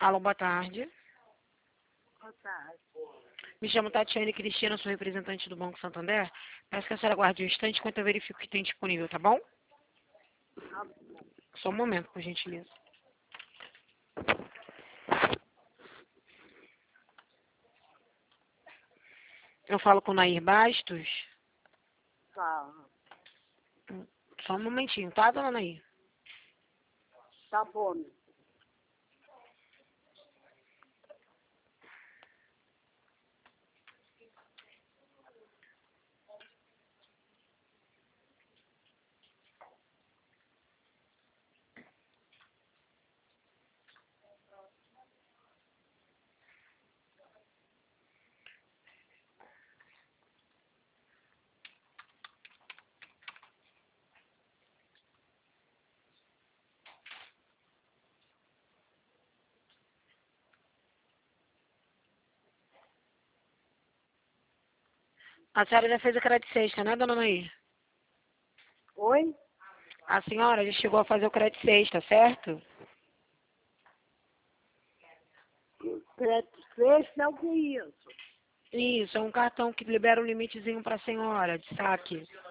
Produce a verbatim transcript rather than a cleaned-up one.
Alô, boa tarde. Boa tarde. Me chamo Tatiane Cristina, sou representante do Banco Santander. Peço que a senhora aguarde um instante enquanto eu verifico o que tem disponível, tá bom? Tá bom. Só um momento, por gentileza. Eu falo com o Nair Bastos. Tá, Só um momentinho, tá, dona Nair? tá bom. A senhora já fez a crédito sexta, né, dona Nair? Oi? A senhora já chegou a fazer o crédito sexta, certo? Crédito sexto é o que é isso? Isso, é um cartão que libera um limitezinho pra senhora de saque.